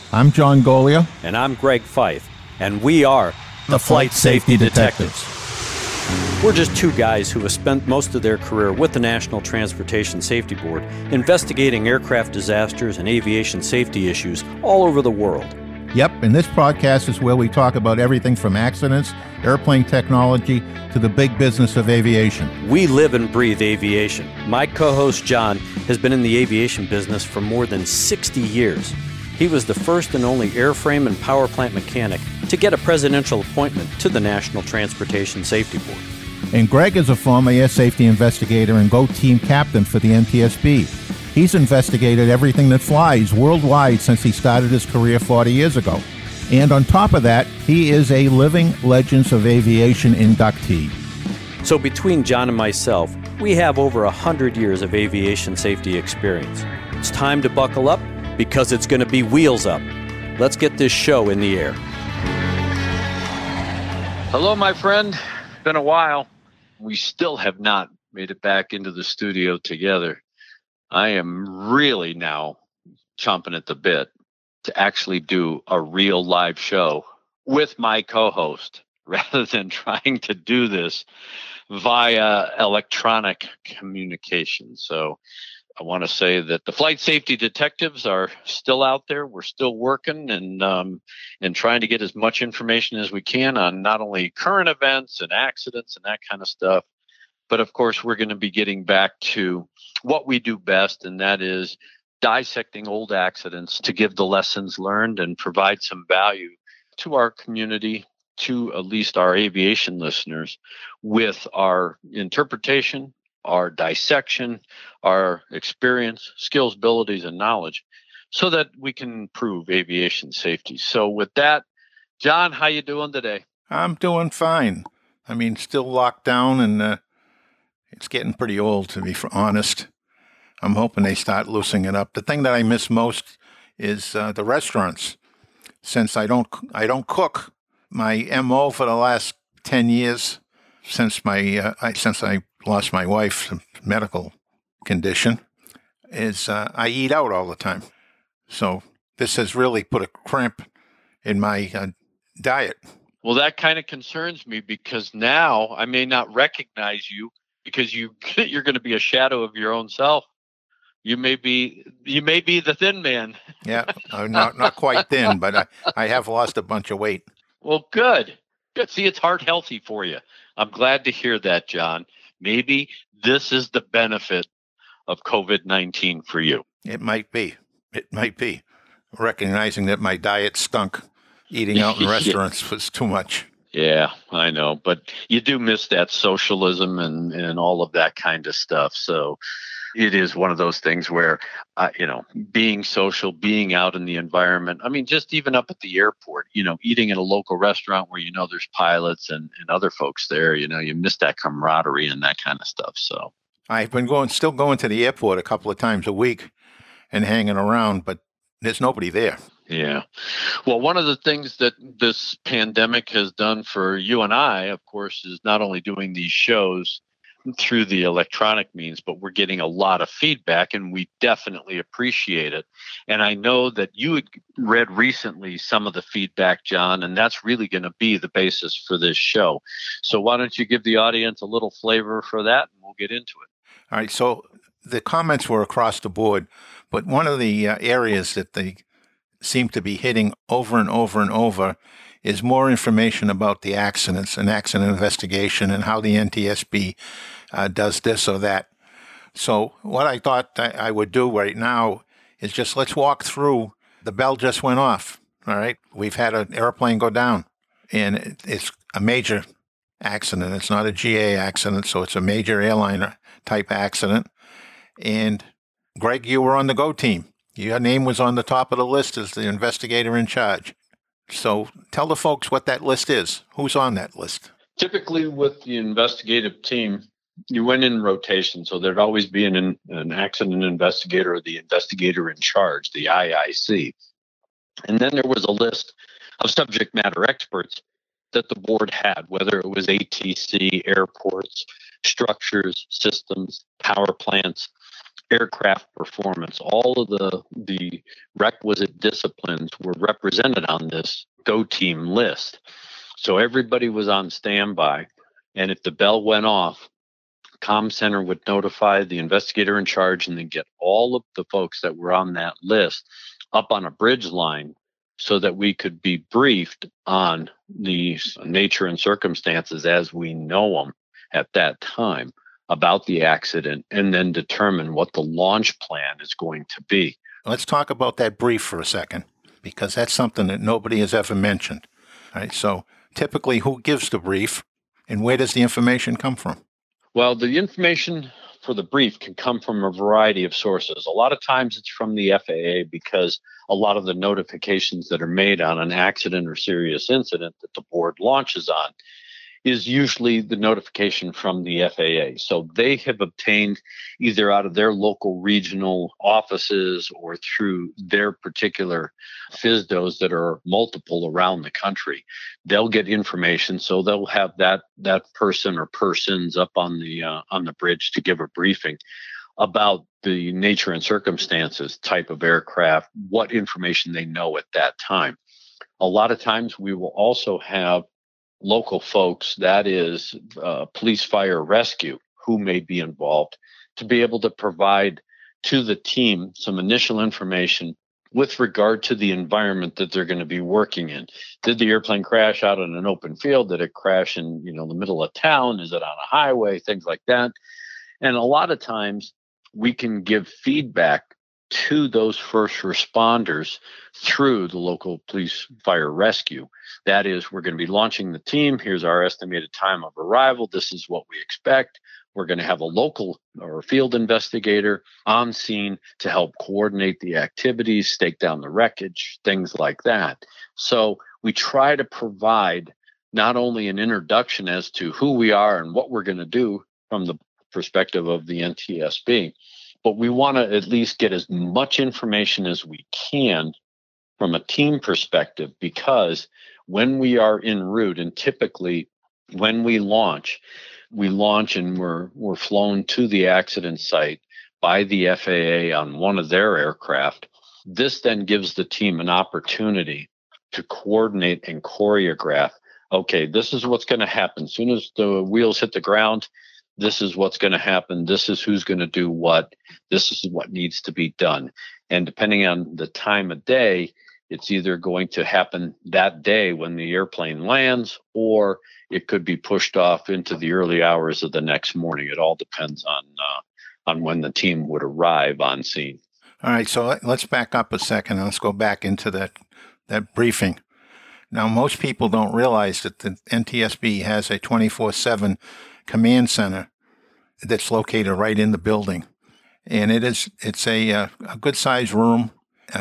I'm John Golia. And I'm Greg Fife. And we are the Flight Safety Detectives. We're just two guys who have spent most of their career with the National Transportation Safety Board investigating aircraft disasters and aviation safety issues all over the world. Yep, and this podcast is where we talk about everything from accidents, airplane technology, to the big business of aviation. We live and breathe aviation. My co-host John has been in the aviation business for more than 60 years. He was the first and only airframe and power plant mechanic to get a presidential appointment to the National Transportation Safety Board. And Greg is a former air safety investigator and GO team captain for the NTSB. He's investigated everything that flies worldwide since he started his career 40 years ago. And on top of that, he is a Living Legends of Aviation inductee. So between John and myself, we have over 100 years of aviation safety experience. It's time to buckle up because it's going to be wheels up. Let's get this show in the air. Hello, my friend. Been a while. We still have not made it back into the studio together. I am really now chomping at the bit to actually do a real live show with my co-host rather than trying to do this via electronic communication. So I want to say that the Flight Safety Detectives are still out there. We're still working and trying to get as much information as we can on not only current events and accidents and that kind of stuff, but of course, we're going to be getting back to what we do best, and that is dissecting old accidents to give the lessons learned and provide some value to our community, to at least our aviation listeners, with our interpretation, our dissection, our experience, skills, abilities, and knowledge, so that we can improve aviation safety. So with that, John, how you doing today? I'm doing fine. I mean, still locked down, and it's getting pretty old, to be honest. I'm hoping they start loosening it up. The thing that I miss most is the restaurants. Since I don't cook, my MO for the last 10 years, since I lost my wife, a medical condition, is I eat out all the time. So this has really put a cramp in my diet. Well, that kind of concerns me because now I may not recognize you because you're going to be a shadow of your own self. You may be the thin man. Yeah, not quite thin, but I have lost a bunch of weight. Well, good. See, it's heart healthy for you. I'm glad to hear that, John. Maybe this is the benefit of COVID-19 for you. It might be. Recognizing that my diet stunk. Eating out in restaurants was too much. Yeah, I know. But you do miss that socialism and all of that kind of stuff. So it is one of those things where, being social, being out in the environment. I mean, just even up at the airport, eating at a local restaurant where, there's pilots and other folks there, you miss that camaraderie and that kind of stuff. So I've been still going to the airport a couple of times a week and hanging around, but there's nobody there. Yeah. Well, one of the things that this pandemic has done for you and I, of course, is not only doing these shows through the electronic means, but we're getting a lot of feedback, and we definitely appreciate it. And I know that you had read recently some of the feedback, John, and that's really going to be the basis for this show. So why don't you give the audience a little flavor for that, and we'll get into it. All right. So the comments were across the board, but one of the areas that they seem to be hitting over and over and over is more information about the accidents and accident investigation and how the NTSB does this or that. So what I thought I would do right now is just let's walk through. The bell just went off. All right. We've had an airplane go down, and it's a major accident. It's not a GA accident, so it's a major airliner type accident. And Greg, you were on the GO team. Your name was on the top of the list as the investigator in charge. So tell the folks what that list is. Who's on that list? Typically with the investigative team, you went in rotation. So there'd always be an accident investigator or the investigator in charge, the IIC. And then there was a list of subject matter experts that the board had, whether it was ATC, airports, structures, systems, power plants, aircraft performance. All of the requisite disciplines were represented on this Go Team list. So everybody was on standby. And if the bell went off, comm center would notify the investigator in charge and then get all of the folks that were on that list up on a bridge line so that we could be briefed on the nature and circumstances as we know them at that time about the accident, and then determine what the launch plan is going to be. Let's talk about that brief for a second, because that's something that nobody has ever mentioned. All right, so typically, who gives the brief, and where does the information come from? Well, the information for the brief can come from a variety of sources. A lot of times it's from the FAA, because a lot of the notifications that are made on an accident or serious incident that the board launches on is usually the notification from the FAA. So they have obtained either out of their local regional offices or through their particular FSDOs that are multiple around the country. They'll get information, so they'll have that person or persons up on the bridge to give a briefing about the nature and circumstances, type of aircraft, what information they know at that time. A lot of times we will also have local folks, that is police, fire, rescue, who may be involved, to be able to provide to the team some initial information with regard to the environment that they're going to be working in. Did the airplane crash out on an open field? Did it crash in the middle of town? Is it on a highway? Things like that. And a lot of times we can give feedback to those first responders through the local police, fire, rescue. That is, we're going to be launching the team. Here's our estimated time of arrival. This is what we expect. We're going to have a local or field investigator on scene to help coordinate the activities, stake down the wreckage, things like that. So we try to provide not only an introduction as to who we are and what we're going to do from the perspective of the NTSB, but we want to at least get as much information as we can from a team perspective, because when we are en route, and typically when we launch and we're flown to the accident site by the FAA on one of their aircraft. This then gives the team an opportunity to coordinate and choreograph. Okay, this is what's going to happen. As soon as the wheels hit the ground, this is what's going to happen. This is who's going to do what. This is what needs to be done. And depending on the time of day, it's either going to happen that day when the airplane lands, or it could be pushed off into the early hours of the next morning. It all depends on when the team would arrive on scene. All right, so let's back up a second. Let's go back into that briefing. Now, most people don't realize that the NTSB has a 24/7 command center that's located right in the building, and it's a good-sized room.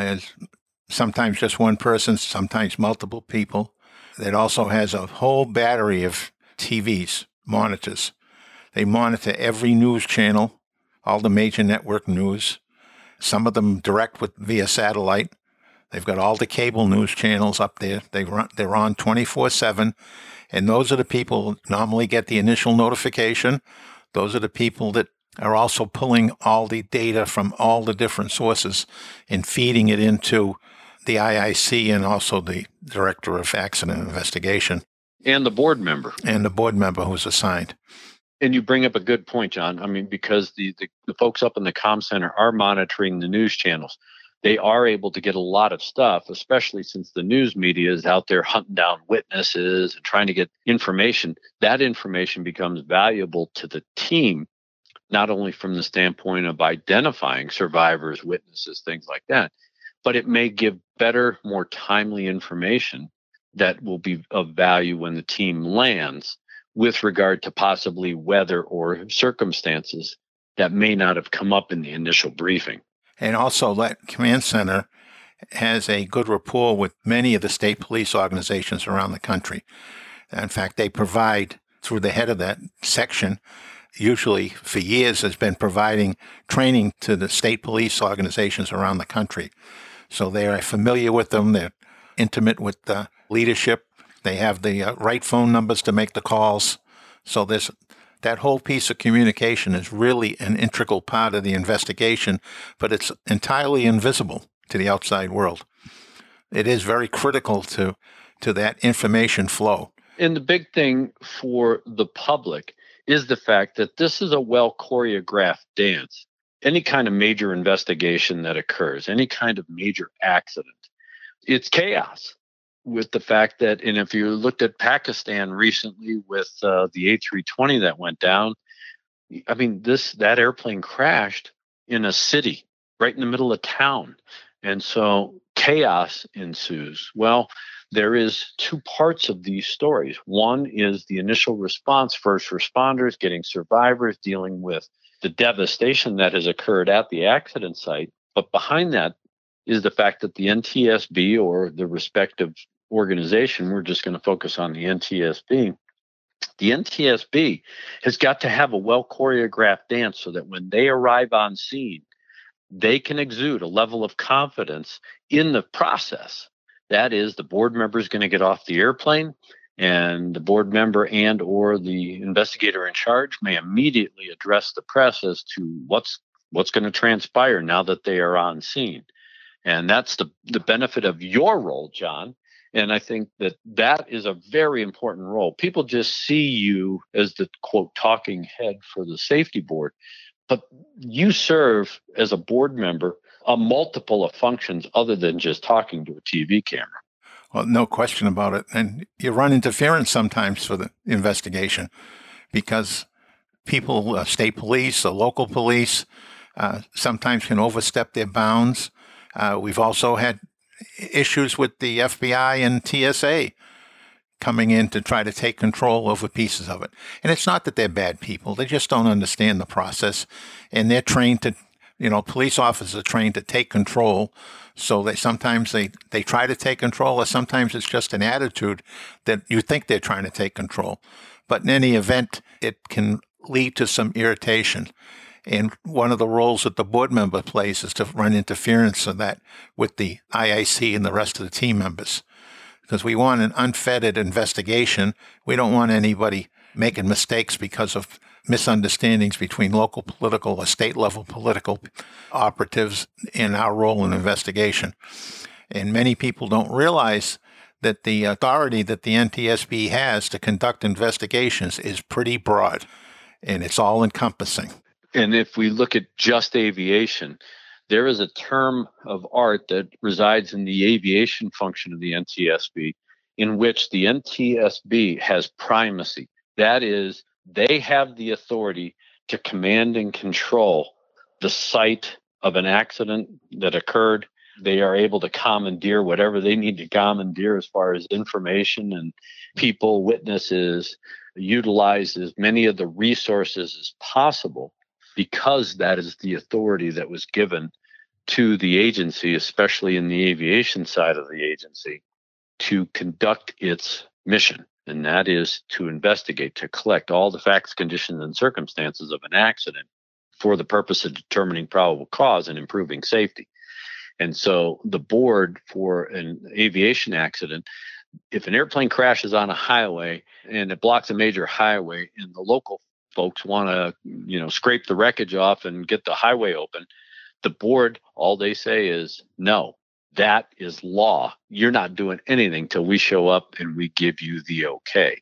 Sometimes just one person, sometimes multiple people. It also has a whole battery of TVs, monitors. They monitor every news channel, all the major network news, some of them direct via satellite. They've got all the cable news channels up there. They're on 24/7, and those are the people who normally get the initial notification. Those are the people that are also pulling all the data from all the different sources and feeding it into the IIC and also the Director of Accident Investigation. And the board member. And the board member who's assigned. And you bring up a good point, John. I mean, because the folks up in the comm center are monitoring the news channels. They are able to get a lot of stuff, especially since the news media is out there hunting down witnesses and trying to get information. That information becomes valuable to the team, not only from the standpoint of identifying survivors, witnesses, things like that, but it may give better, more timely information that will be of value when the team lands with regard to possibly weather or circumstances that may not have come up in the initial briefing. And also, that command center has a good rapport with many of the state police organizations around the country. In fact, they provide, through the head of that section, usually for years has been providing training to the state police organizations around the country. So they are familiar with them. They're intimate with the leadership. They have the right phone numbers to make the calls. So there's That whole piece of communication is really an integral part of the investigation, but it's entirely invisible to the outside world. It is very critical to that information flow. And the big thing for the public is the fact that this is a well choreographed dance. Any kind of major investigation that occurs, any kind of major accident, it's chaos. With the fact that, and if you looked at Pakistan recently with the A320 that went down, I mean, that airplane crashed in a city right in the middle of town. And so chaos ensues. Well, there is two parts of these stories. One is the initial response, first responders, getting survivors, dealing with the devastation that has occurred at the accident site. But behind that is the fact that the NTSB or the respective organization, we're just going to focus on the NTSB. The NTSB has got to have a well choreographed dance so that when they arrive on scene, they can exude a level of confidence in the process. That is, the board member is going to get off the airplane, and the board member and or the investigator in charge may immediately address the press as to what's going to transpire now that they are on scene. And that's the benefit of your role, John. And I think that is a very important role. People just see you as the, quote, talking head for the safety board, but you serve as a board member a multiple of functions other than just talking to a TV camera. Well, no question about it. And you run interference sometimes for the investigation because people, state police, local police, sometimes can overstep their bounds. We've also had issues with the FBI and TSA coming in to try to take control over pieces of it. And it's not that they're bad people. They just don't understand the process. And they're trained to, police officers are trained to take control. So sometimes they try to take control, or sometimes it's just an attitude that you think they're trying to take control. But in any event, it can lead to some irritation. And one of the roles that the board member plays is to run interference of that with the IIC and the rest of the team members. Because we want an unfettered investigation. We don't want anybody making mistakes because of misunderstandings between local political or state level political operatives in our role in investigation. And many people don't realize that the authority that the NTSB has to conduct investigations is pretty broad, and it's all encompassing. And if we look at just aviation, there is a term of art that resides in the aviation function of the NTSB in which the NTSB has primacy. That is, they have the authority to command and control the site of an accident that occurred. They are able to commandeer whatever they need to commandeer as far as information and people, witnesses, utilize as many of the resources as possible, because that is the authority that was given to the agency, especially in the aviation side of the agency, to conduct its mission. And that is to investigate, to collect all the facts, conditions, and circumstances of an accident for the purpose of determining probable cause and improving safety. And so the board for an aviation accident, if an airplane crashes on a highway and it blocks a major highway and the local folks want to, scrape the wreckage off and get the highway open, the board, all they say is, no, that is law. You're not doing anything till we show up and we give you the okay.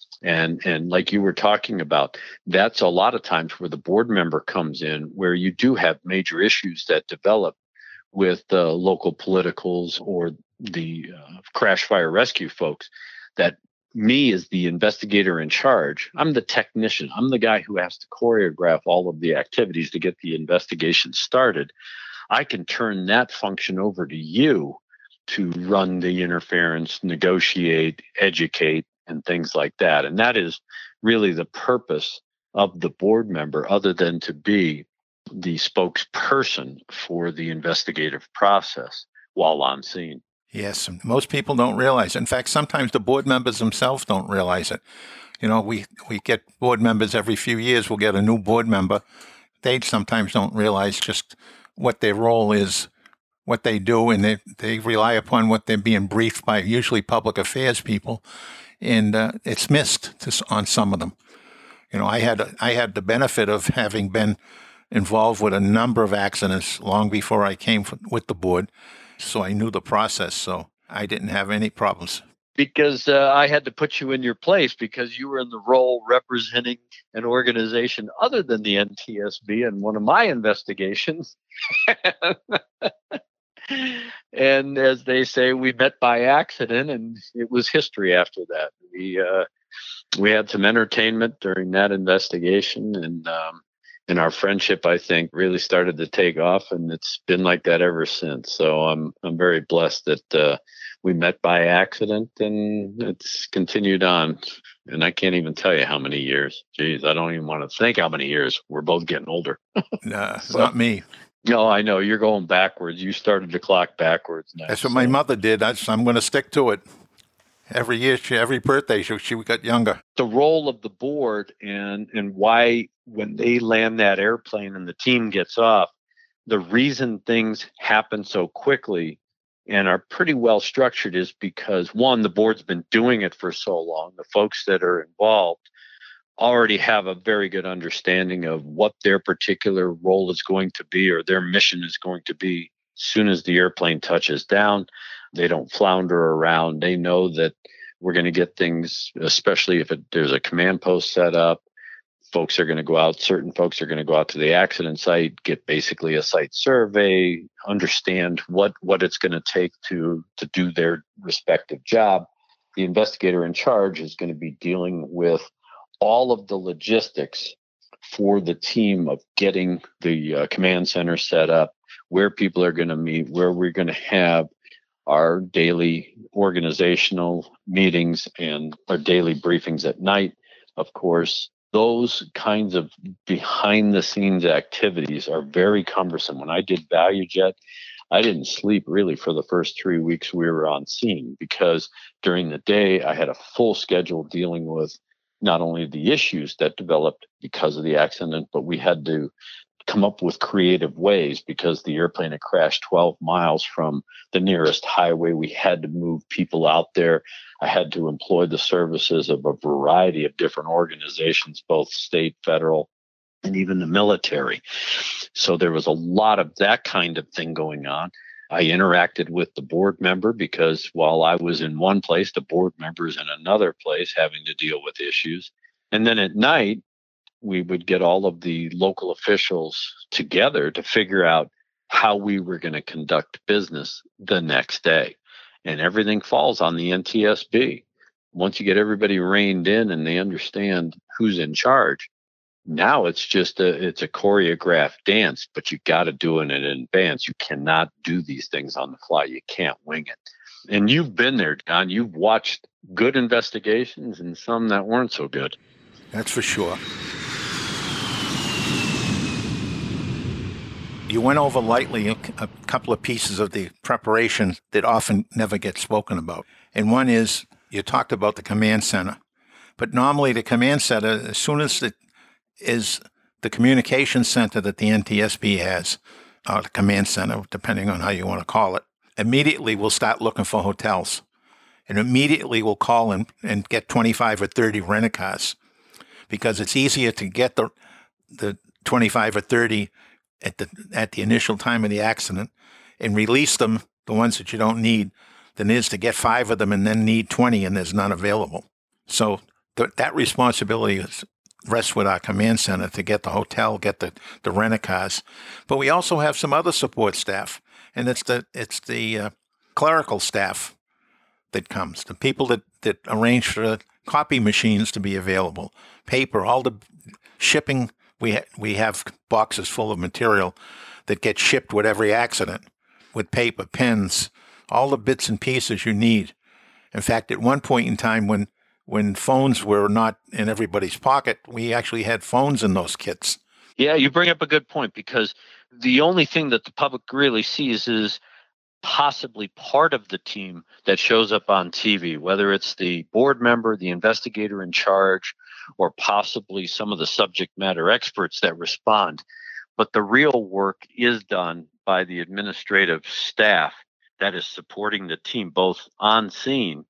And like you were talking about, that's a lot of times where the board member comes in, where you do have major issues that develop with the local politicals or the crash fire rescue folks, that me as the investigator in charge, I'm the technician. I'm the guy who has to choreograph all of the activities to get the investigation started. I can turn that function over to you to run the interference, negotiate, educate, and things like that. And that is really the purpose of the board member, other than to be the spokesperson for the investigative process while on scene. Yes, most people don't realize it. In fact, sometimes the board members themselves don't realize it. We get board members every few years. We'll get a new board member. They sometimes don't realize just what their role is, what they do, and they rely upon what they're being briefed by usually public affairs people, and it's missed on some of them. I had the benefit of having been involved with a number of accidents long before I came with the board, so I knew the process, so I didn't have any problems. Because I had to put you in your place because you were in the role representing an organization other than the NTSB in one of my investigations. And as they say, we met by accident, and it was history after that. We had some entertainment during that investigation, and our friendship, I think, really started to take off, and it's been like that ever since. So I'm very blessed that we met by accident, and it's continued on. And I can't even tell you how many years. Geez, I don't even want to think how many years. We're both getting older. Not me. No, I know. You're going backwards. You started the clock backwards now. That's what my mother did. I'm going to stick to it. Every year, every birthday, she got younger. The role of the board and why when they land that airplane and the team gets off, the reason things happen so quickly and are pretty well structured is because, one, the board's been doing it for so long. The folks that are involved already have a very good understanding of what their particular role is going to be or their mission is going to be as soon as the airplane touches down. They don't flounder around. They know that we're going to get things, especially if there's a command post set up. Folks are going to go out. Certain folks are going to go out to the accident site, get basically a site survey, understand what it's going to take to do their respective job. The investigator in charge is going to be dealing with all of the logistics for the team of getting the command center set up, where people are going to meet, where we're going to have our daily organizational meetings and our daily briefings at night. Of course, those kinds of behind the scenes activities are very cumbersome. When I did ValueJet, I didn't sleep really for the first 3 weeks we were on scene, because during the day I had a full schedule dealing with not only the issues that developed because of the accident, but we had to come up with creative ways because the airplane had crashed 12 miles from the nearest highway. We had to move people out there. I had to employ the services of a variety of different organizations, both state, federal, and even the military. So there was a lot of that kind of thing going on. I interacted with the board member because while I was in one place, the board member is in another place having to deal with issues. And then at night, we would get all of the local officials together to figure out how we were going to conduct business the next day. And everything falls on the NTSB. Once you get everybody reined in and they understand who's in charge, now it's a choreographed dance, but you got to do it in advance. You cannot do these things on the fly. You can't wing it. And you've been there, John. You've watched good investigations and some that weren't so good. That's for sure. You went over lightly a couple of pieces of the preparation that often never get spoken about. And one is, you talked about the command center. But normally the command center, as soon as it is the communication center that the NTSB has, or the command center, depending on how you want to call it, immediately we'll start looking for hotels. And immediately we'll call and get 25 or 30 rent-a-cars, because it's easier to get the 25 or 30 at the initial time of the accident and release them, the ones that you don't need, than it is to get 5 of them and then need 20 and there's none available. So that responsibility rests with our command center to get the hotel, get the rent-a-cars. But we also have some other support staff, and it's the clerical staff that comes, the people that arrange for the copy machines to be available, paper, all the shipping. We have boxes full of material that get shipped with every accident, with paper, pens, all the bits and pieces you need. In fact, at one point in time when phones were not in everybody's pocket, we actually had phones in those kits. Yeah, you bring up a good point, because the only thing that the public really sees is possibly part of the team that shows up on TV, whether it's the board member, the investigator in charge, or possibly some of the subject matter experts that respond. But the real work is done by the administrative staff that is supporting the team both on scene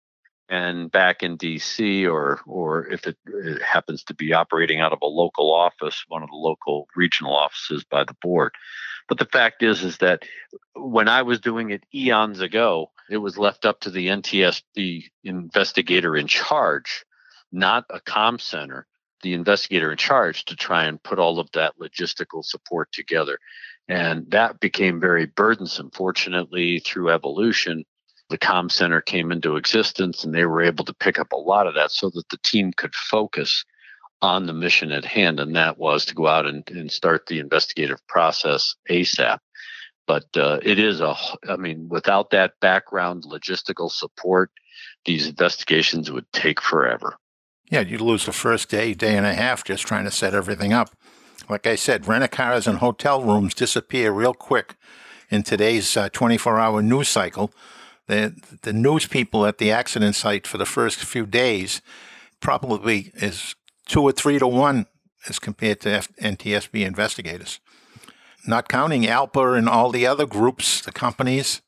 and back in DC, or if it happens to be operating out of a local office, one of the local regional offices by the board. But the fact is that when I was doing it eons ago, it was left up to the NTSB investigator in charge, not a comm center, the investigator in charge, to try and put all of that logistical support together. And that became very burdensome. Fortunately, through evolution, the comm center came into existence and they were able to pick up a lot of that so that the team could focus on the mission at hand, and that was to go out and start the investigative process ASAP. But it is without that background logistical support, these investigations would take forever. Yeah, you'd lose the first day and a half just trying to set everything up. Like I said, rent-a-cars and hotel rooms disappear real quick in today's 24-hour news cycle. The news people at the accident site for the first few days probably is 2 or 3 to 1 as compared to NTSB investigators. Not counting ALPA and all the other groups, the companies.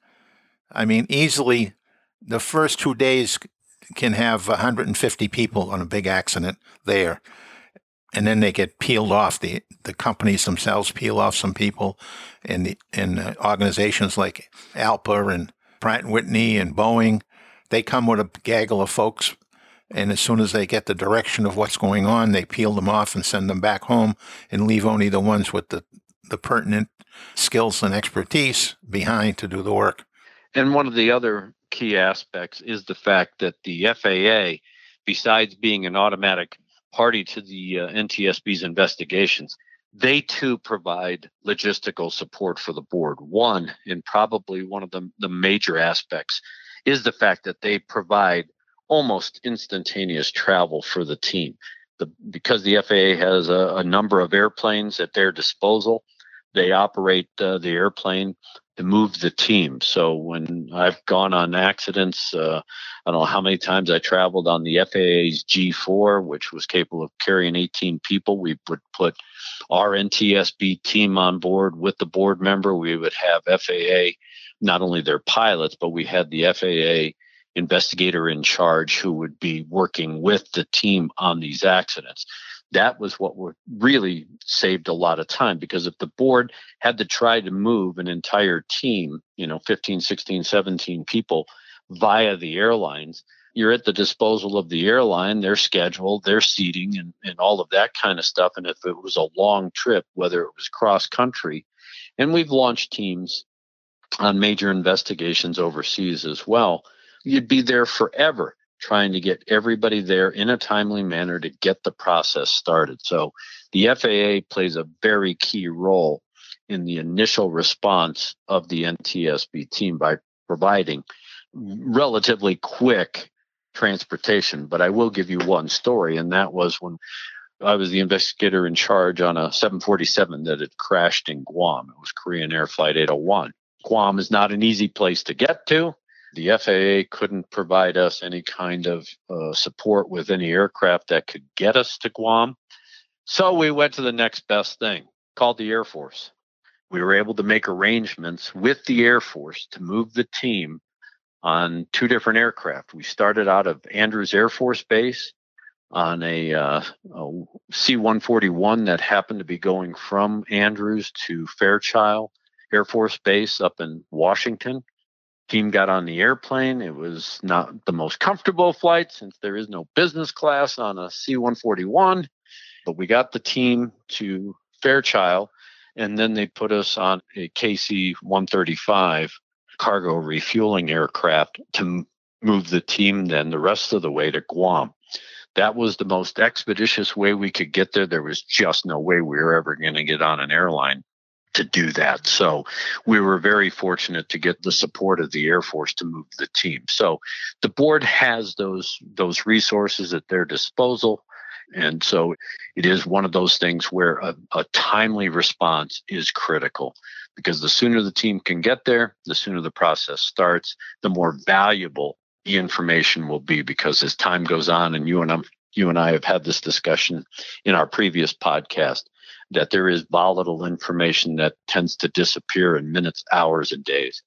I mean, easily the first 2 days can have 150 people on a big accident there. And then they get peeled off. The companies themselves peel off some people, and organizations like ALPA and Pratt & Whitney and Boeing, they come with a gaggle of folks. And as soon as they get the direction of what's going on, they peel them off and send them back home and leave only the ones with the pertinent skills and expertise behind to do the work. And one of the other key aspects is the fact that the FAA, besides being an automatic party to the NTSB's investigations, they too provide logistical support for the board. One, and probably one of the major aspects, is the fact that they provide almost instantaneous travel for the team. Because the FAA has a number of airplanes at their disposal, they operate the airplane to move the team. So when I've gone on accidents, I don't know how many times I traveled on the FAA's G4, which was capable of carrying 18 people. We would put our NTSB team on board with the board member. We would have FAA, not only their pilots, but we had the FAA investigator in charge who would be working with the team on these accidents. That was what would really saved a lot of time, because if the board had to try to move an entire team, 15, 16, 17 people via the airlines, you're at the disposal of the airline, their schedule, their seating, and all of that kind of stuff. And if it was a long trip, whether it was cross country, and we've launched teams on major investigations overseas as well, you'd be there forever trying to get everybody there in a timely manner to get the process started. So the FAA plays a very key role in the initial response of the NTSB team by providing relatively quick transportation. But I will give you one story, and that was when I was the investigator in charge on a 747 that had crashed in Guam. It was Korean Air Flight 801. Guam is not an easy place to get to. The FAA couldn't provide us any kind of support with any aircraft that could get us to Guam. So we went to the next best thing, called the Air Force. We were able to make arrangements with the Air Force to move the team on 2 different aircraft. We started out of Andrews Air Force Base on a C-141 that happened to be going from Andrews to Fairchild Air Force Base up in Washington. Team got on the airplane. It was not the most comfortable flight since there is no business class on a C-141, but we got the team to Fairchild, and then they put us on a KC-135 cargo refueling aircraft to move the team then the rest of the way to Guam. That was the most expeditious way we could get there. There was just no way we were ever going to get on an airline to do that. So we were very fortunate to get the support of the Air Force to move the team. So the board has those resources at their disposal. And so it is one of those things where a timely response is critical, because the sooner the team can get there, the sooner the process starts, the more valuable the information will be, because as time goes on, and you and I have had this discussion in our previous podcast, that there is volatile information that tends to disappear in minutes, hours, and days.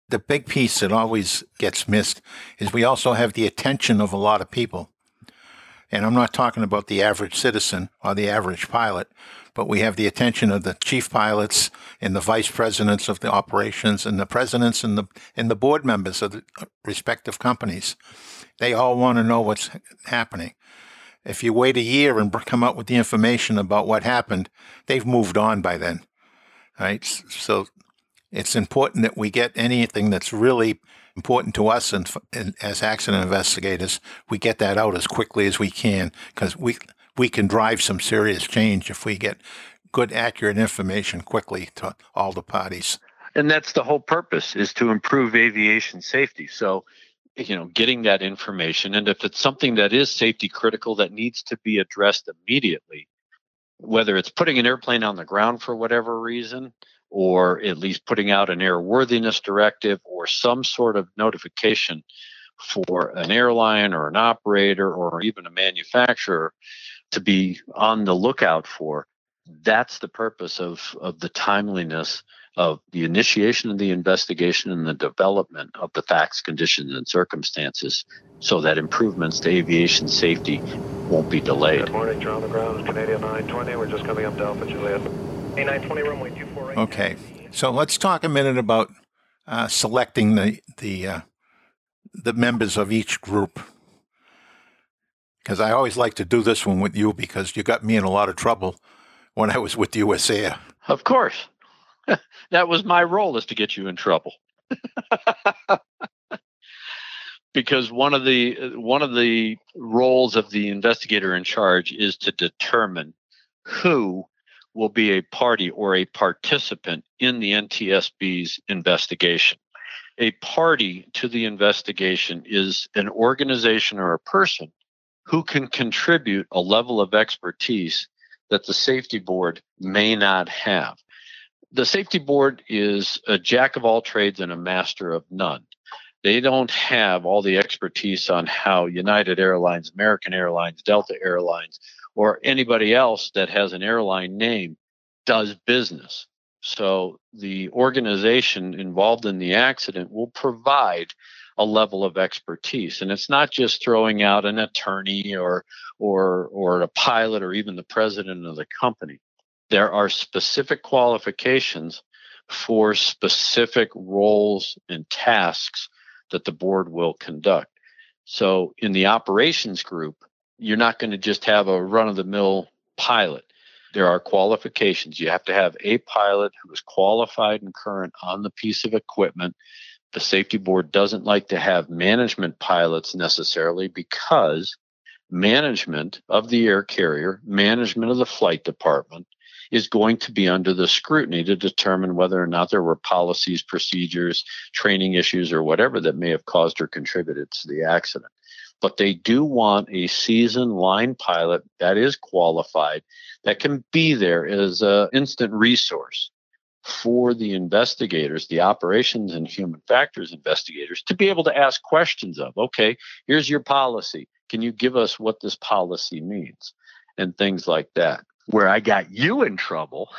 The big piece that always gets missed is we also have the attention of a lot of people. And I'm not talking about the average citizen or the average pilot, but we have the attention of the chief pilots and the vice presidents of the operations and the presidents and the board members of the respective companies. They all want to know what's happening. If you wait a year and come up with the information about what happened, they've moved on by then, right? So it's important that we get anything that's really important to us and as accident investigators, we get that out as quickly as we can, because we can drive some serious change if we get good, accurate information quickly to all the parties. And that's the whole purpose, is to improve aviation safety. So, getting that information, and if it's something that is safety critical that needs to be addressed immediately, whether it's putting an airplane on the ground for whatever reason, or at least putting out an airworthiness directive or some sort of notification for an airline or an operator or even a manufacturer to be on the lookout for, that's the purpose of the timeliness of the initiation of the investigation and the development of the facts, conditions, and circumstances, so that improvements to aviation safety won't be delayed. Good morning, you're on the ground. It's Canadian 920. We're just coming up to Alpha Juliet. A920, runway 24 right. Okay, so let's talk a minute about selecting the members of each group, because I always like to do this one with you, because you got me in a lot of trouble when I was with US Air. Of course. That was my role, is to get you in trouble. Because one of the roles of the investigator in charge is to determine who will be a party or a participant in the NTSB's investigation. A party to the investigation is an organization or a person who can contribute a level of expertise that the safety board may not have. The safety board is a jack of all trades and a master of none. They don't have all the expertise on how United Airlines, American Airlines, Delta Airlines, or anybody else that has an airline name does business. So the organization involved in the accident will provide a level of expertise. And it's not just throwing out an attorney or a pilot or even the president of the company. There are specific qualifications for specific roles and tasks that the board will conduct. So in the operations group, you're not going to just have a run-of-the-mill pilot. There are qualifications. You have to have a pilot who is qualified and current on the piece of equipment. The safety board doesn't like to have management pilots necessarily, because management of the air carrier, management of the flight department, is going to be under the scrutiny to determine whether or not there were policies, procedures, training issues, or whatever that may have caused or contributed to the accident. But they do want a seasoned line pilot that is qualified, that can be there as an instant resource for the investigators, the operations and human factors investigators, to be able to ask questions of, okay, here's your policy. Can you give us what this policy means? And things like that. Where I got you in trouble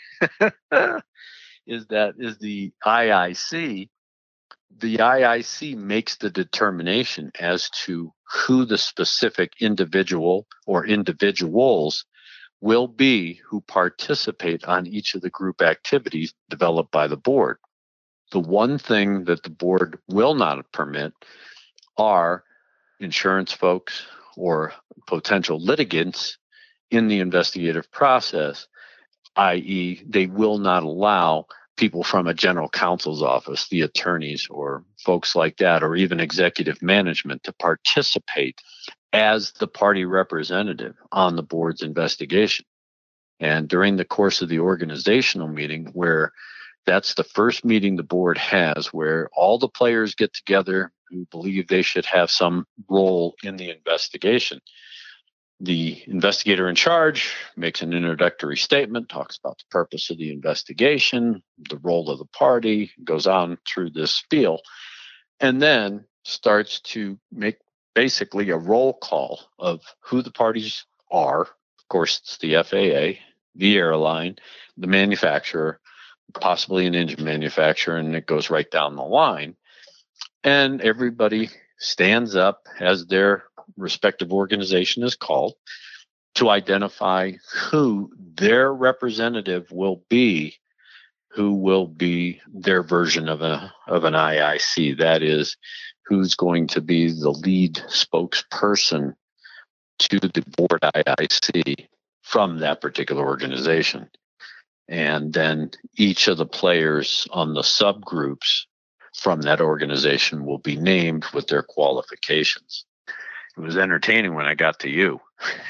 is the IIC. The IIC makes the determination as to who the specific individual or individuals will be who participate on each of the group activities developed by the board. The one thing that the board will not permit are insurance folks or potential litigants in the investigative process, i.e., they will not allow people from a general counsel's office, the attorneys or folks like that, or even executive management, to participate as the party representative on the board's investigation. And during the course of the organizational meeting, where that's the first meeting the board has, where all the players get together who believe they should have some role in the investigation, the investigator in charge makes an introductory statement, talks about the purpose of the investigation, the role of the party, goes on through this spiel, and then starts to make basically a roll call of who the parties are. Of course, it's the FAA, the airline, the manufacturer, possibly an engine manufacturer, and it goes right down the line. And everybody stands up as their respective organization is called to identify who their representative will be, who will be their version of an IIC. That is, who's going to be the lead spokesperson to the board IIC from that particular organization. And then each of the players on the subgroups from that organization will be named with their qualifications. It was entertaining when I got to you.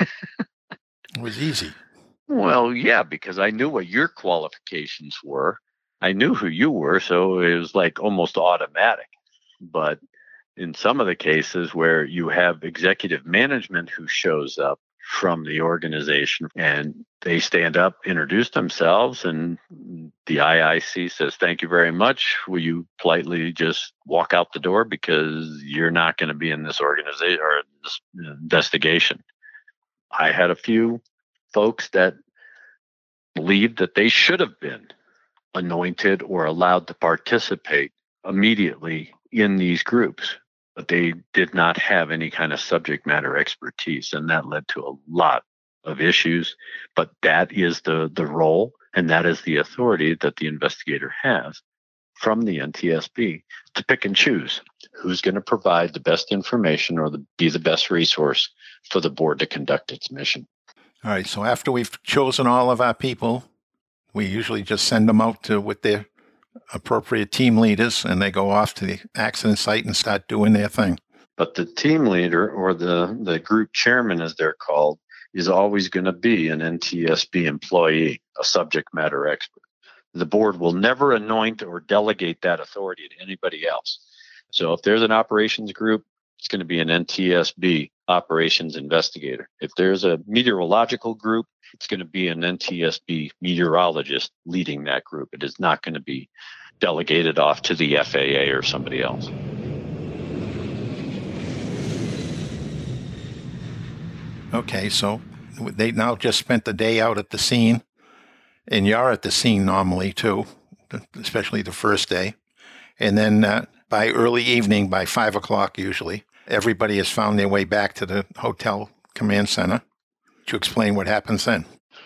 It was easy. Well, yeah, because I knew what your qualifications were. I knew who you were, so it was like almost automatic. But in some of the cases where you have executive management who shows up from the organization and they stand up, introduce themselves, and the IIC says, "Thank you very much. Will you politely just walk out the door because you're not going to be in this organization or this investigation?" I had a few folks that believed that they should have been anointed or allowed to participate immediately in these groups, but they did not have any kind of subject matter expertise, and that led to a lot of issues. But that is the role, and that is the authority that the investigator has from the NTSB to pick and choose who's going to provide the best information or be the best resource for the board to conduct its mission. All right, so after we've chosen all of our people, we usually just send them out with their appropriate team leaders, and they go off to the accident site and start doing their thing. But the team leader, or the group chairman as they're called, is always going to be an NTSB employee, a subject matter expert. The board will never anoint or delegate that authority to anybody else. So if there's an operations group, it's going to be an NTSB operations investigator. If there's a meteorological group, it's going to be an NTSB meteorologist leading that group. It is not going to be delegated off to the FAA or somebody else. Okay, so they now just spent the day out at the scene, and you're at the scene normally too, especially the first day. And then by early evening, by 5 o'clock usually, everybody has found their way back to the hotel command center to explain what happens then.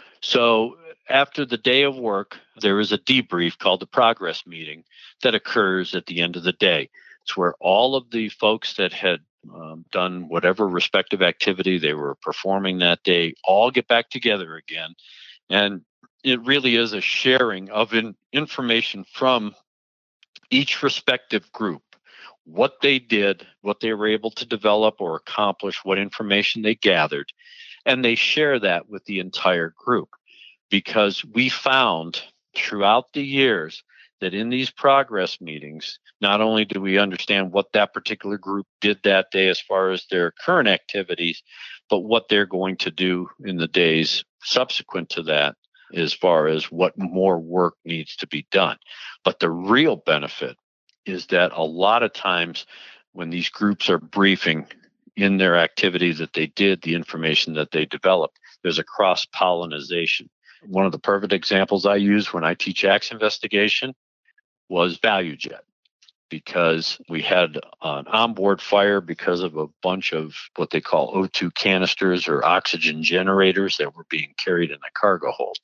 So after the day of work, there is a debrief called the progress meeting that occurs at the end of the day. It's where all of the folks that had done whatever respective activity they were performing that day all get back together again. And it really is a sharing of information from each respective group, what they did, what they were able to develop or accomplish, what information they gathered, and they share that with the entire group. Because we found throughout the years that in these progress meetings, not only do we understand what that particular group did that day as far as their current activities, but what they're going to do in the days subsequent to that as far as what more work needs to be done. But the real benefit is that a lot of times when these groups are briefing in their activities that they did, the information that they developed, there's a cross-pollination. One of the perfect examples I use when I teach acts investigation was ValueJet, because we had an onboard fire because of a bunch of what they call O2 canisters or oxygen generators that were being carried in the cargo hold.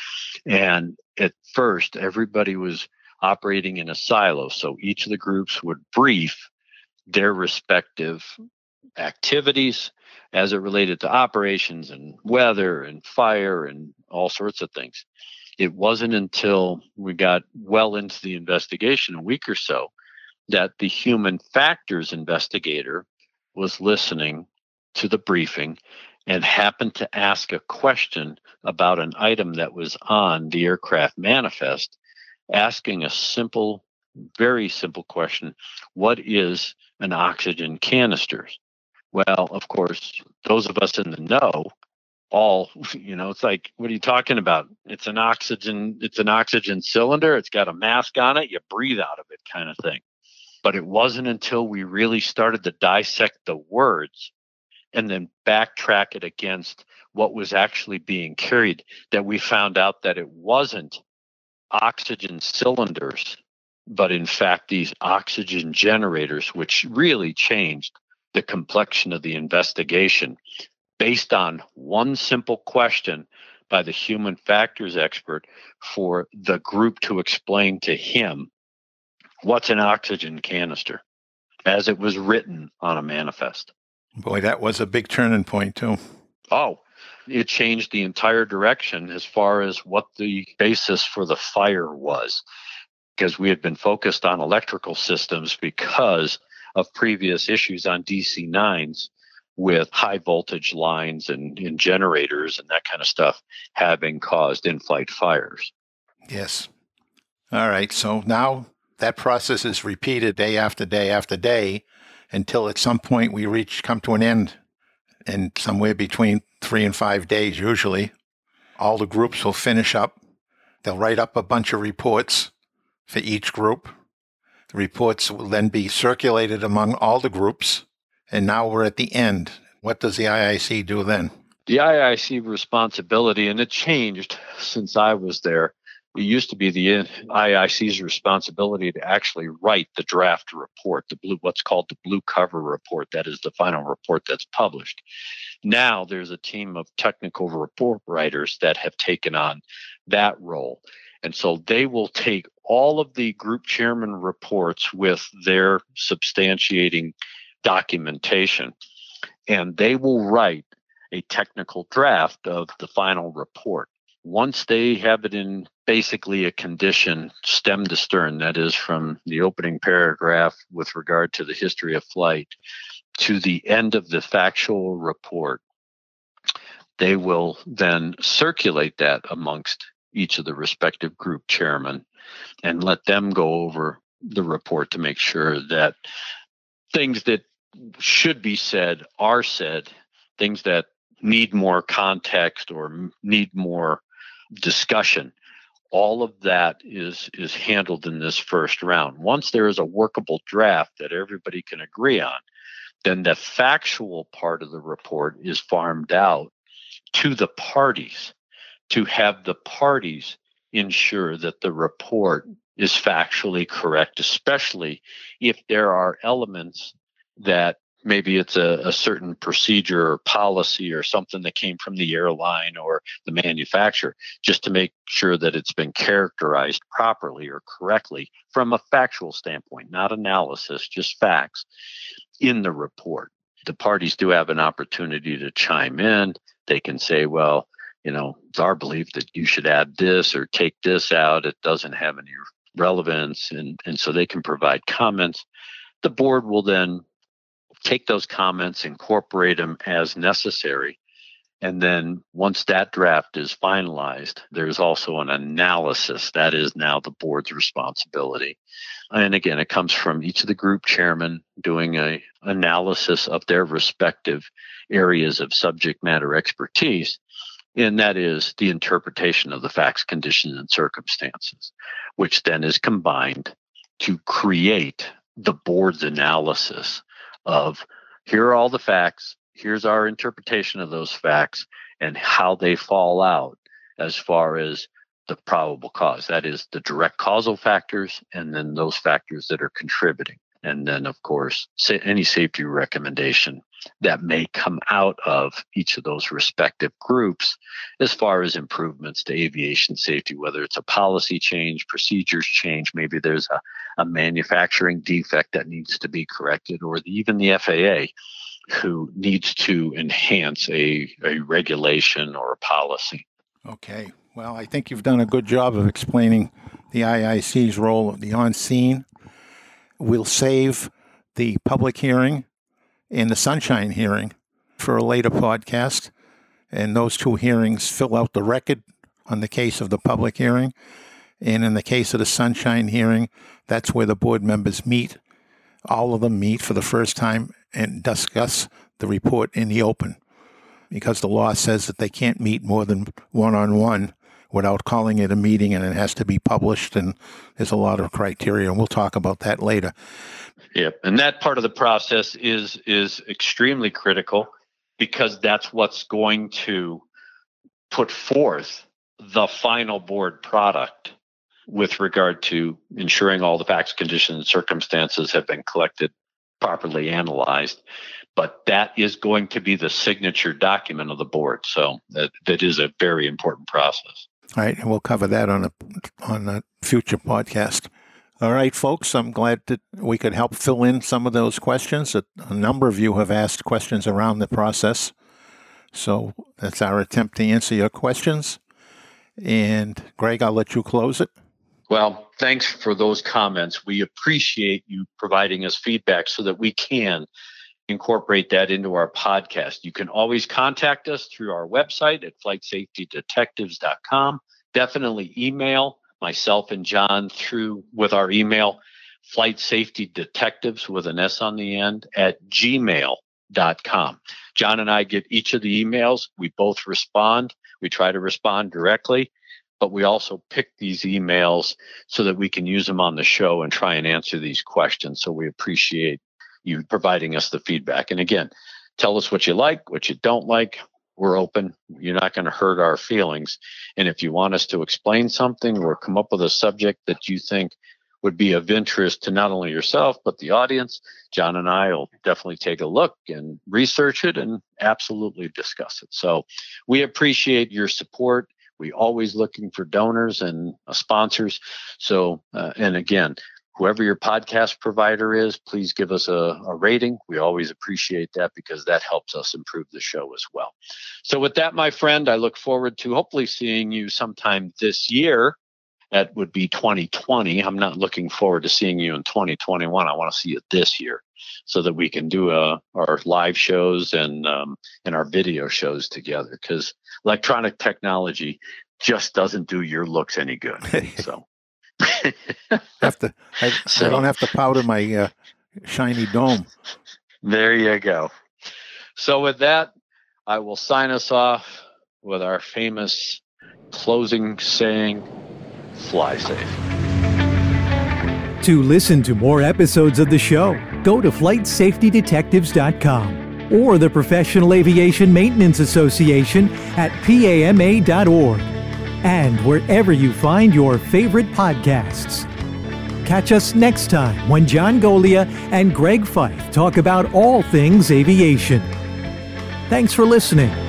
And at first, everybody was operating in a silo. So each of the groups would brief their respective activities as it related to operations and weather and fire and all sorts of things. It wasn't until we got well into the investigation, a week or so, that the human factors investigator was listening to the briefing and happened to ask a question about an item that was on the aircraft manifest, asking a simple, very simple question: what is an oxygen canister? Well, of course, those of us in the know it's like, what are you talking about? It's an oxygen cylinder. It's got a mask on it. You breathe out of it, kind of thing. But it wasn't until we really started to dissect the words and then backtrack it against what was actually being carried that we found out that it wasn't oxygen cylinders, but in fact, these oxygen generators, which really changed the complexion of the investigation based on one simple question by the human factors expert for the group to explain to him what's an oxygen canister, as it was written on a manifest. Boy, that was a big turning point, too. Oh, it changed the entire direction as far as what the basis for the fire was, because we had been focused on electrical systems because of previous issues on DC-9s with high voltage lines and generators and that kind of stuff having caused in-flight fires. Yes. All right. So now that process is repeated day after day after day until at some point we come to an end. And somewhere between 3 and 5 days, usually, all the groups will finish up. They'll write up a bunch of reports for each group. The reports will then be circulated among all the groups. And now we're at the end. What does the IIC do then? The IIC responsibility, and it changed since I was there. It used to be the IIC's responsibility to actually write the draft report, what's called the blue cover report. That is the final report that's published. Now there's a team of technical report writers that have taken on that role. And so they will take all of the group chairman reports with their substantiating documentation, and they will write a technical draft of the final report. Once they have it in basically a condition stem to stern, that is from the opening paragraph with regard to the history of flight to the end of the factual report, they will then circulate that amongst each of the respective group chairmen and let them go over the report to make sure that things that should be said are said, things that need more context or need more discussion. All of that is handled in this first round. Once there is a workable draft that everybody can agree on, then the factual part of the report is farmed out to the parties to have the parties ensure that the report is factually correct, especially if there are elements that maybe it's a certain procedure or policy or something that came from the airline or the manufacturer, just to make sure that it's been characterized properly or correctly from a factual standpoint, not analysis, just facts in the report. The parties do have an opportunity to chime in. They can say, well, it's our belief that you should add this or take this out. It doesn't have any relevance. And so they can provide comments. The board will then take those comments, incorporate them as necessary. And then once that draft is finalized, there's also an analysis. That is now the board's responsibility. And again, it comes from each of the group chairmen doing an analysis of their respective areas of subject matter expertise. And that is the interpretation of the facts, conditions, and circumstances, which then is combined to create the board's analysis of here are all the facts, here's our interpretation of those facts, and how they fall out as far as the probable cause. That is the direct causal factors, and then those factors that are contributing. And then, of course, any safety recommendation that may come out of each of those respective groups as far as improvements to aviation safety, whether it's a policy change, procedures change, maybe there's a manufacturing defect that needs to be corrected, or even the FAA who needs to enhance a regulation or a policy. Okay. Well, I think you've done a good job of explaining the IIC's role of the on-scene. We'll save the public hearing and the Sunshine hearing for a later podcast. And those two hearings fill out the record on the case of the public hearing. And in the case of the Sunshine hearing, that's where the board members meet. All of them meet for the first time and discuss the report in the open, because the law says that they can't meet more than one-on-one without calling it a meeting, and it has to be published, and there's a lot of criteria, and we'll talk about that later. Yep, and that part of the process is extremely critical, because that's what's going to put forth the final board product with regard to ensuring all the facts, conditions, and circumstances have been collected, properly analyzed. But that is going to be the signature document of the board. So that is a very important process. All right, and we'll cover that on a future podcast. All right, folks, I'm glad that we could help fill in some of those questions. A number of you have asked questions around the process. So that's our attempt to answer your questions. And Greg, I'll let you close it. Well, thanks for those comments. We appreciate you providing us feedback so that we can incorporate that into our podcast. You can always contact us through our website at flightsafetydetectives.com. Definitely email myself and John with our email, flightsafetydetectives with an S on the end at gmail.com. John and I get each of the emails. We both respond. We try to respond directly, but we also pick these emails so that we can use them on the show and try and answer these questions. So we appreciate you providing us the feedback. And again, tell us what you like, what you don't like. We're open. You're not going to hurt our feelings. And if you want us to explain something or come up with a subject that you think would be of interest to not only yourself, but the audience, John and I will definitely take a look and research it and absolutely discuss it. So we appreciate your support. We always looking for donors and sponsors. So, and again, whoever your podcast provider is, please give us a rating. We always appreciate that because that helps us improve the show as well. So with that, my friend, I look forward to hopefully seeing you sometime this year. That would be 2020. I'm not looking forward to seeing you in 2021. I want to see you this year so that we can do our live shows and our video shows together, because electronic technology just doesn't do your looks any good. So. I don't have to powder my shiny dome. There you go. So with that, I will sign us off with our famous closing saying, fly safe. To listen to more episodes of the show, go to flightsafetydetectives.com or the Professional Aviation Maintenance Association at PAMA.org. And wherever you find your favorite podcasts. Catch us next time when John Golia and Greg Fife talk about all things aviation. Thanks for listening.